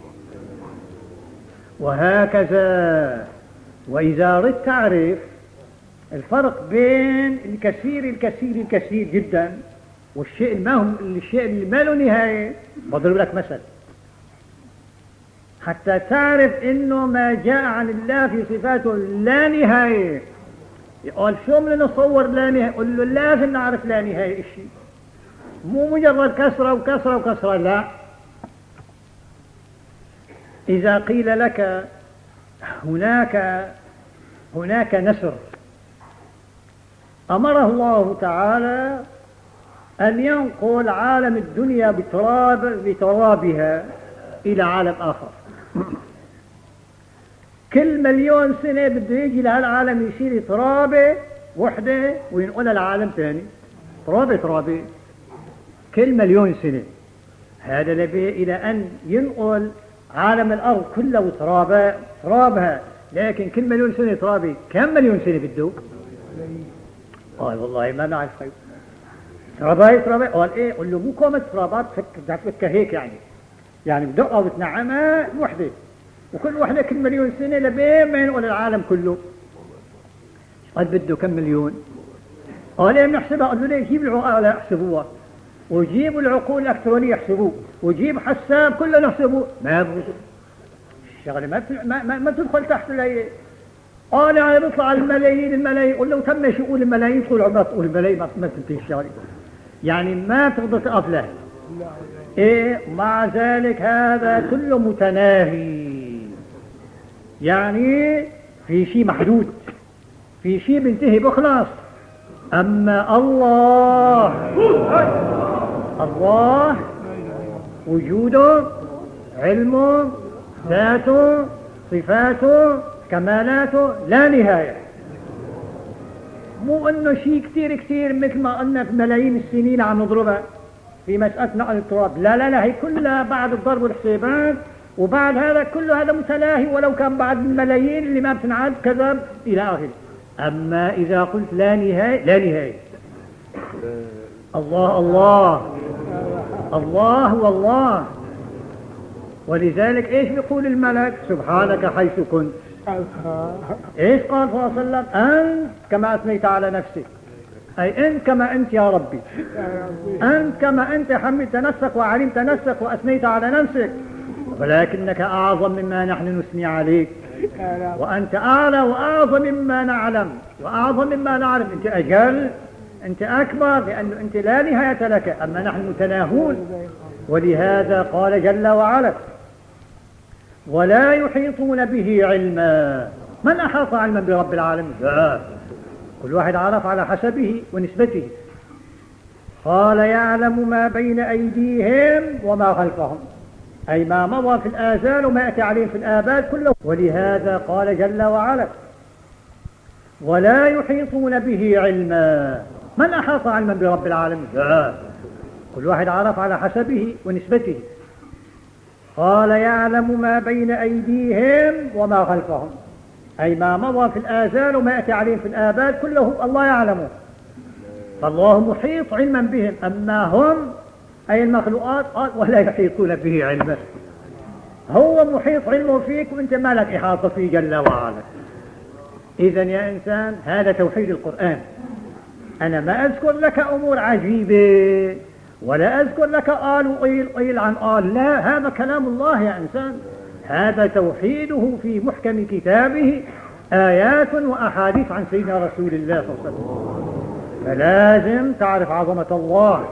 وهكذا وإذا أردت تعرف الفرق بين الكثير الكثير الكثير جدا والشيء ما هم الشيء اللي ما له نهاية بضرب لك مثل حتى تعرف انه ما جاء عن الله في صفاته لا نهاية. يقول شو من نصور لا نهاية؟ قل له لازم نعرف لا نهاية الشيء، مو مجرد كسرة وكسرة وكسرة. لا، إذا قيل لك هناك هناك نسر أمره الله تعالى أن ينقل عالم الدنيا بتراب بترابها إلى عالم آخر. كل مليون سنة بده يجي لهالعالم يصير ترابة وحدة وينقلها لعالم ثاني ترابة ترابة كل مليون سنة. هذا لبيه إلى أن ينقل عالم الأرض كله ترابة ترابها، لكن كل مليون سنة ترابة كم مليون سنة بده؟ قال والله ما نعرف. ترابة ترابة قال إيه؟ قل له مو كومة ترابات فك فكها هيك يعني يعني بدقة وتنعمها وحدة، وكل وحدة كل مليون سنة لبين ما ينقل العالم كله. قد بده كم مليون؟ قال ليه بنحسبها؟ قال له ليه؟ جيب العقلاء يحسبوها، وجيبوا العقول الإلكترونية يحسبوه، وجيب حساب كله نحسبوه، ما بوجد الشغلة ما ما ما, ما تدخل تحت الهيئة. قال يعني بيطلع الملايين الملايين، قل له تم شو يقول الملايين، تقول عمرك تقول الملايين ما تنتهي الشغلة، يعني ما تقدر تقف له. إيه مع ذلك هذا كله متناهي، يعني في شيء محدود، في شيء بينتهي بخلاص. أما الله الله وجوده، علمه، ذاته، صفاته، كمالاته لا نهاية. مو انه شيء كثير كثير مثل ما قلنا في ملايين السنين عم نضربها في مسألة نقل التراب، لا لا لا، هي كلها بعد الضرب والحسابات، وبعد هذا كله هذا متلاهي، ولو كان بعد الملايين اللي ما بتنعد كذا إلى آخره. أما إذا قلت لا نهاية، لا نهاية. الله الله الله هو الله. ولذلك ايش بيقول الملك؟ سبحانك حيث كنت. ايش قال صلى الله عليه وسلم؟ انت كما اثنيت على نفسك، اي انت كما انت يا ربي، انت كما انت حمدت نفسك وعلمت نفسك واثنيت على نفسك، ولكنك اعظم مما نحن نثني عليك، وانت اعلى واعظم مما نعلم واعظم مما نعلم، انت اجل، انت اكبر، لانه انت لا نهاية لك، اما نحن متناهون. ولهذا قال جل وعلا: ولا يحيطون به علما. من أحاط علما برب العالمين؟ لا، كل واحد عرف على حسبه ونسبته. قال: يعلم ما بين أيديهم وما خلفهم، أي ما مضى في الآزال وما يأتي عليهم في الآباد كله. ولهذا قال جل وعلا: ولا يحيطون به علما. من أحاط علما برب العالمين؟ لا، كل واحد عرف على حسبه ونسبته. قال: يعلم ما بين أيديهم وما خلفهم، أي ما مضى في الآزال وما يأتي عليهم في الآباد كله الله يعلمه. فالله محيط علما بهم. أما هم أي المخلوقات قال: ولا يحيطون به علما. هو محيط علمه فيك وانت ما لك إحاطة فيه جل وعلا. إذن يا إنسان هذا توحيد القرآن. أنا ما أذكر لك أمور عجيبة ولا أذكر لك آل وقيل قيل عن آل، لا، هذا كلام الله يا إنسان، هذا توحيده في محكم كتابه، آيات وأحاديث عن سيدنا رسول الله صلى الله عليه وسلم. فلازم تعرف عظمة الله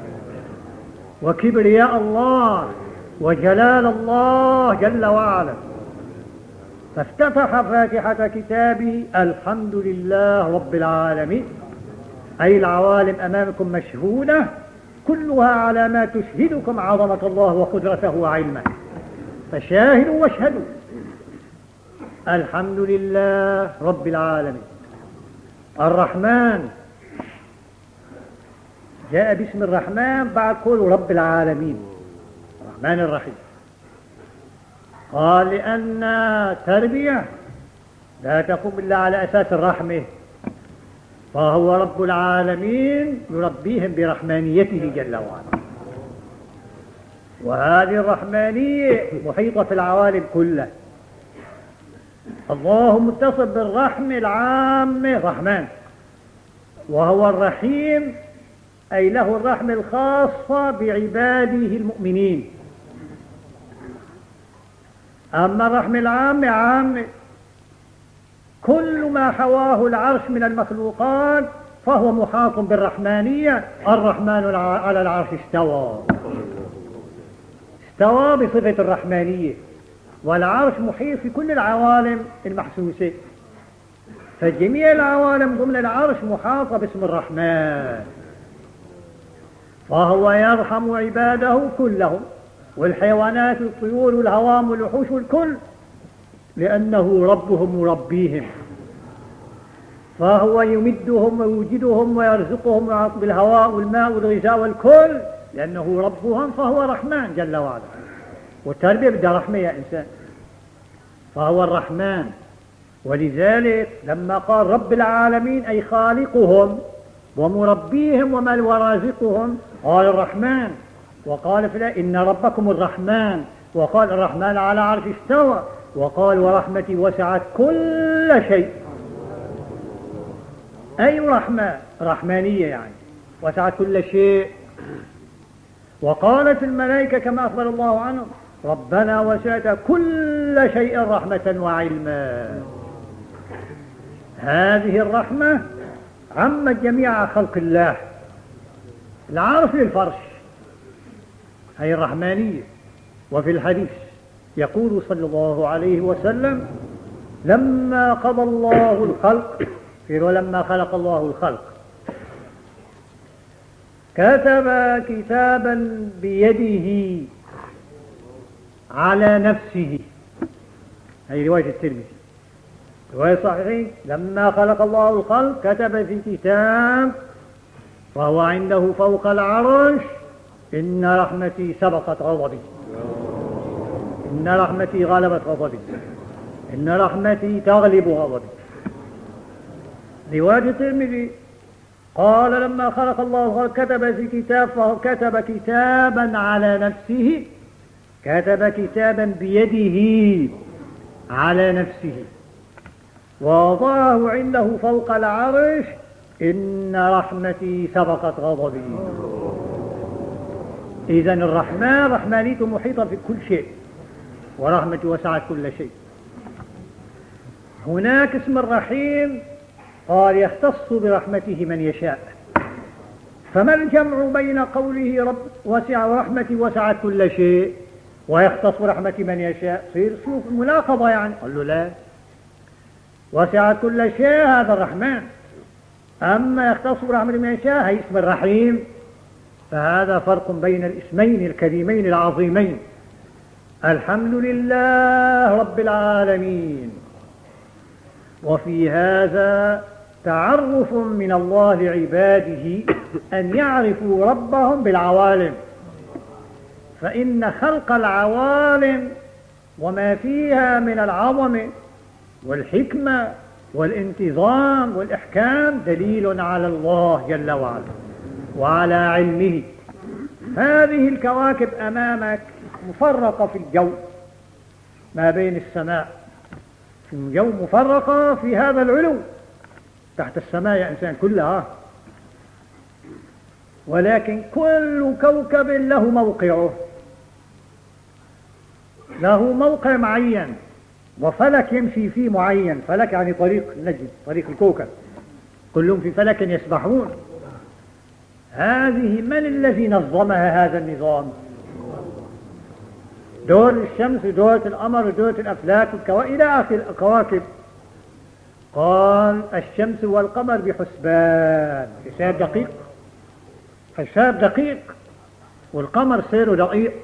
وكبرياء الله وجلال الله جل وعلا. فافتتح فاتحة كتابه: الحمد لله رب العالمين، أي العوالم أمامكم مشهودة كلها علامات تشهدكم عظمة الله وقدرته وعلمه، فشاهدوا واشهدوا. الحمد لله رب العالمين. الرحمن جاء باسم الرحمن بعد قوله رب العالمين، الرحمن الرحيم. قال: لأن تربية لا تقوم إلا على أساس الرحمة، فهو رب العالمين يربيهم برحمانيته جل وعلا، وهذه الرحمانية محيطة في العوالم كلها. الله متصف بالرحمة العامة رحمن، وهو الرحيم أي له الرحمة الخاصة بعباده المؤمنين. أما الرحمة العامة عامة، كل ما حواه العرش من المخلوقات فهو محاط بالرحمانية. الرحمن على العرش استوى، استوى بصفة الرحمانية، والعرش محيط في كل العوالم المحسوسة، فجميع العوالم ضمن العرش محاطة باسم الرحمن، فهو يرحم عباده كلهم، والحيوانات والطيور والهوام والوحوش والكل، لأنه ربهم مربيهم، فهو يمدهم ويوجدهم ويرزقهم بالهواء والماء والغذاء والكل، لأنه ربهم، فهو رحمن جل وعلا. والتربية بدها رحمة يا إنسان، فهو الرحمن. ولذلك لما قال رب العالمين أي خالقهم ومربيهم ومن ورازقهم، قال الرحمن، وقال في الآية إن ربكم الرحمن، وقال الرحمن على عرش استوى، وقال ورحمتي وسعت كل شيء. أي رحمة؟ رحمانية يعني وسعت كل شيء. وقالت الملائكة كما أخبر الله عنهم ربنا وسعت كل شيء رحمة وعلما. هذه الرحمة عمت جميع خلق الله، العرش للفرش، هي الرحمانية. وفي الحديث يقول صلى الله عليه وسلم لما قضى الله الخلق، ولما خلق الله الخلق كتب كتابا بيده على نفسه، هي رواية الترمذي، رواية صحيحة. لما خلق الله الخلق كتب في كتاب وهو عنده فوق العرش إن رحمتي سبقت غضبي، إن رحمتي غلبت غضبي، إن رحمتي تغلب غضبي. رواية الترمذي قال لما خلق الله الخلق كتب في كتاب، فهو كتب كتابا على نفسه، كتب كتابا بيده على نفسه ووضعه عنده فوق العرش إن رحمتي سبقت غضبي. إذن الرحمن رحمانيته محيطة في كل شيء، ورحمتي وسعت كل شيء. هناك اسم الرحيم قال يختص برحمته من يشاء. فما الجمع بين قوله رب وسع رحمتي وسعت كل شيء ويختص برحمة من يشاء؟ صير شوف مناقضة يعني. قال له لا، وسعت كل شيء هذا الرحمن، أما يختص برحمة من يشاء هي اسم الرحيم. فهذا فرق بين الاسمين الكريمين العظيمين. الحمد لله رب العالمين. وفي هذا تعرف من الله لعباده أن يعرفوا ربهم بالعوالم، فإن خلق العوالم وما فيها من العظمة والحكمة والانتظام والإحكام دليل على الله جل وعلا وعلى علمه. هذه الكواكب أمامك مفرقة في الجو ما بين السماء، في الجو مفرقة في هذا العلو تحت السماء يا إنسان كلها، ولكن كل كوكب له موقعه، له موقع معين وفلك يمشي فيه معين. فلك يعني طريق النجم، طريق الكوكب، كلهم في فلك يسبحون. هذه من الذي نظمها هذا النظام؟ دور الشمس ودورة القمر ودورة الأفلاك والكواكب إلى آخر الكواكب. قال الشمس والقمر بحسبان، حساب دقيق، حساب دقيق، والقمر سيره دقيق.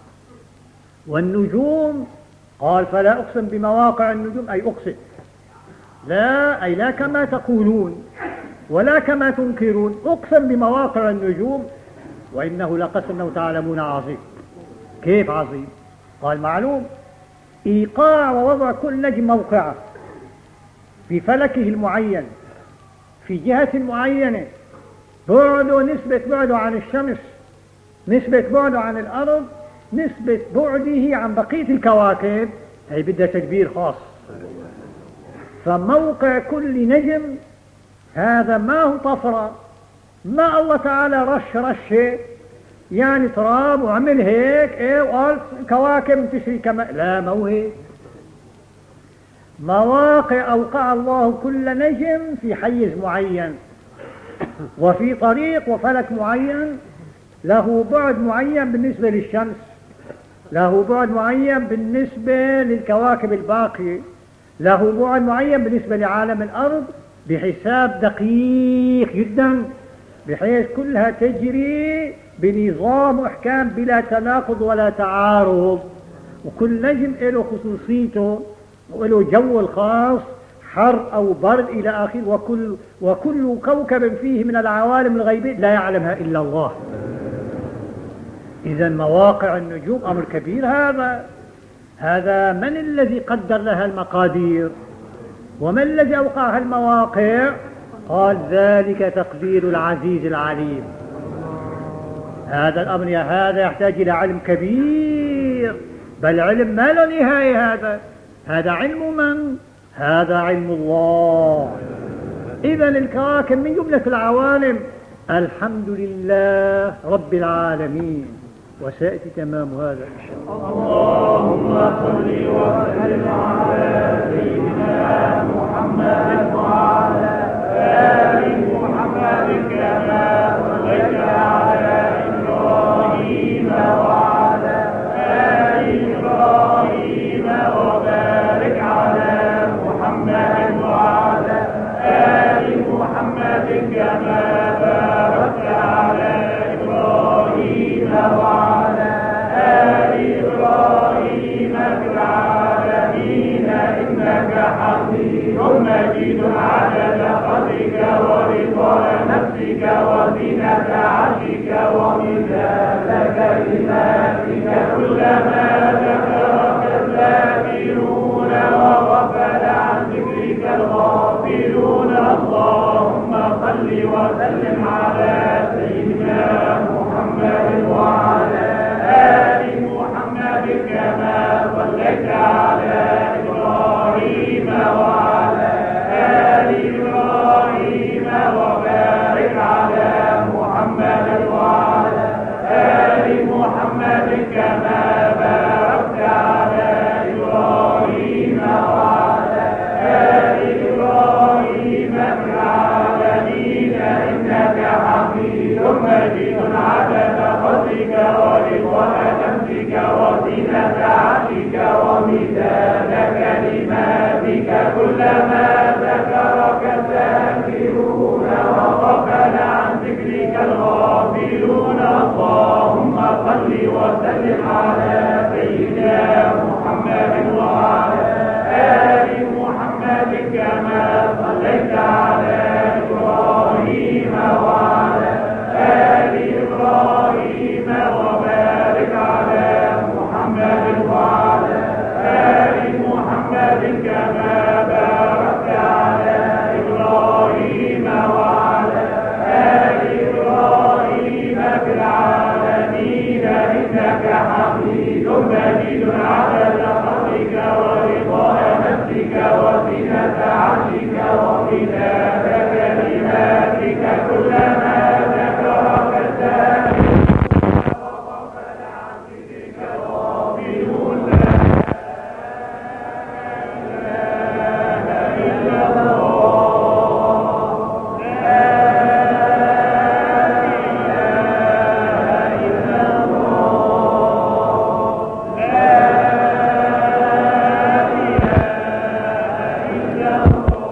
والنجوم قال فلا أقسم بمواقع النجوم، أي أقسم، لا أي لا كما تقولون ولا كما تنكرون، أقسم بمواقع النجوم وإنه لقسم لو تعلمون عظيم. كيف عظيم؟ قال معلوم، إيقاع ووضع كل نجم موقعه في فلكه المعين في جهة معينة، بعده نسبة بعده عن الشمس، نسبة بعده عن الأرض، نسبة بعده عن بقية الكواكب، هي بدها تدبير خاص. فموقع كل نجم هذا ما هو طفرة، ما الله تعالى رش رشه يعني تراب وعمل هيك ايه وقال كواكب تسري كما، لا، ما هو هيك. مواقع أوقع الله كل نجم في حيز معين وفي طريق وفلك معين، له بعد معين بالنسبة للشمس، له بعد معين بالنسبة للكواكب الباقية، له بعد معين بالنسبة لعالم الأرض بحساب دقيق جدا، بحيث كلها تجري بنظام وإحكام بلا تناقض ولا تعارض. وكل نجم له خصوصيته وله جو الخاص، حر أو برد إلى آخره. وكل, وكل كوكب فيه من العوالم الغيبية لا يعلمها إلا الله. إذا مواقع النجوم أمر كبير. هذا هذا من الذي قدر لها المقادير ومن الذي أوقعها المواقع؟ قال ذلك تقدير العزيز العليم. هذا الأمر يا هذا يحتاج إلى علم كبير، بل علم ما له نهاية. هذا هذا علم من؟ هذا علم الله. إذا الكواكب من جملة العوالم. الحمد لله رب العالمين، وسيأتي تمام هذا إن شاء الله. اللهم صل وسلم على سيدنا محمد وعلى آل محمد كما صليت على إبراهيم وعلى آل إبراهيم، وبارك على محمد وعلى آل محمد كما باركت على إبراهيم وعلى آل إبراهيم في العالمين إنك حميد مجيد. عدد قدرك ورضا نفسك وزنة عرشك ومداد كلماتك، كلما ذكرك الذاكرون وغفل عن ذكرك الغافلون. اللهم صل وسلم على سيدنا محمد وعلى آل محمد كما صليت على إبراهيم وعلى آل إبراهيم، وبارك على محمد وعلى آل محمد كما باركت على إبراهيم وعلى آل إبراهيم في العالمين إنك حميد مجيد. عدد قدرك ورضا نفسك وزنة عرشك ومداد كلماتك، كلما ذكرك الذاكرون وغفل عن ذكرك الغافلون. اللهم صل وسلم على سيدنا محمد وعلى آل محمد كما صليت على إبراهيم وعلى آل إبراهيم، وبارك على محمد وعلى آل محمد كما باركت على إبراهيم وعلى آل إبراهيم في العالمين إنك حميد مجيد. عدد قدرك ورضا نفسك وزنة عرشك ومداد كلماتك، كلما ذكرك الذاكرون وغفل عن ذكرك الغافلون. لا إله إلا الله، لا إله إلا الله، لا إله إلا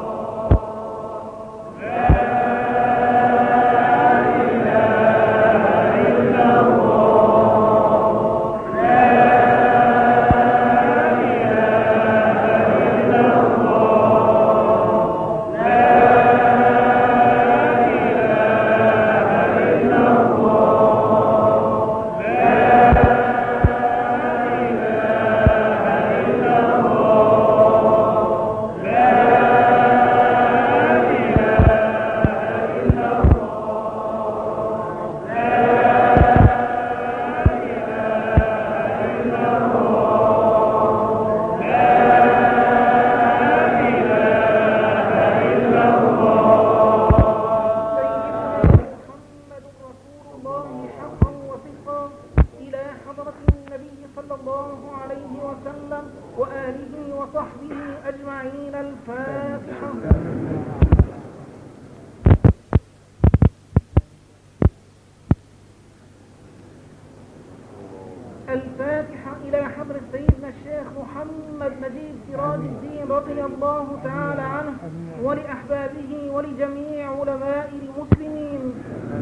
الفاتحة إلى حضرة سيدنا الشيخ محمد نجيب سراج الدين رضي الله تعالى عنه ولأحبابه ولجميع علماء المسلمين.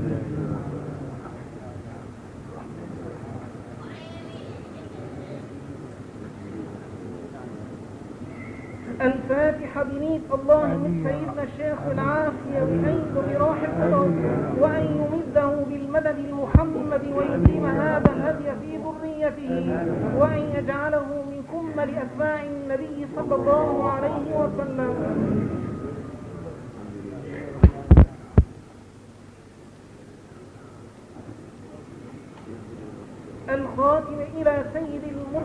الفاتحة بنية الله من سيدنا الشيخ العافية بأن براح القدر وأن يمده بالمدد المحمد ويتم هذا الهدي في ذريته وأن يجعله من كمل أتباع النبي صلى الله عليه وسلم.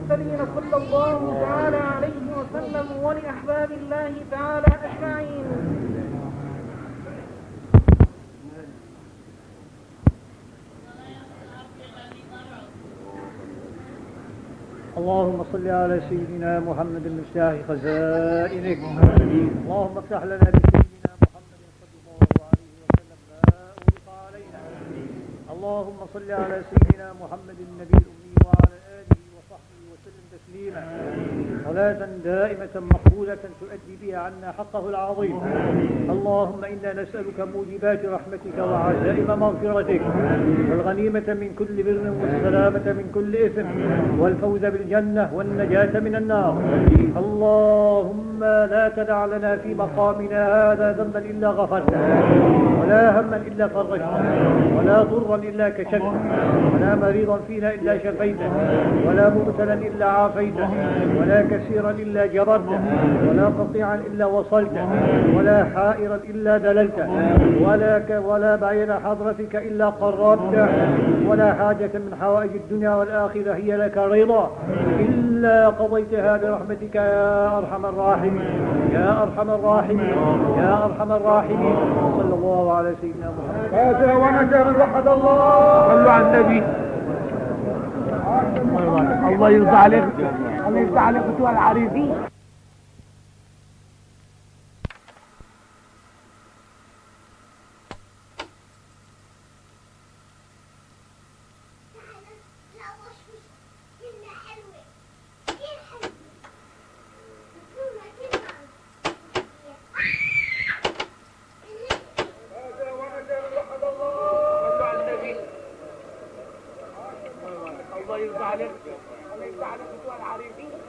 المرسلين صلى الله تعالى عليه وسلم ولأحباب الله تعالى أجمعين. اللهم صل على سيدنا محمد المفتاح خزائنك. اللهم افتح لنا بسيدنا محمد صلى الله عليه وسلم ما أغلق علينا. اللهم صل على سيدنا محمد النبي الأمي وعلى آله وصحبه وسلم تسليما صلاة دائمة مقبولة تؤدي بها عنا حقه العظيم. اللهم إنا نسألك موجبات رحمتك وعزائم مغفرتك والغنيمة من كل بر والسلامة من كل إثم والفوز بالجنة والنجاة من النار. اللهم لا تدع لنا في مقامنا هذا ذنبا إلا غفرته ولا هما إلا فرجته ولا ضرا إلا كشفته ولا مريضا فينا إلا شفيته ولا مبتلا إلا عافيته ولا كثيرا إلا جبرته ولا قطيعا إلا وصلته ولا حائرا إلا دللته ولا ك ولا بعير حضرتك إلا قربته ولا حاجة من حوائج الدنيا والآخرة هي لك رضا إلا قضيتها برحمتك يا أرحم الراحمين يا أرحم الراحمين يا أرحم الراحمين. صلى الله على سيدنا محمد. هذا ونجا من وحد الله. صلوا على النبي. الله يرضى عليك. الله يرضى عليك بتوع العريفين. الله يرضى عليك. الله يرضى عليك بتوع العريفين.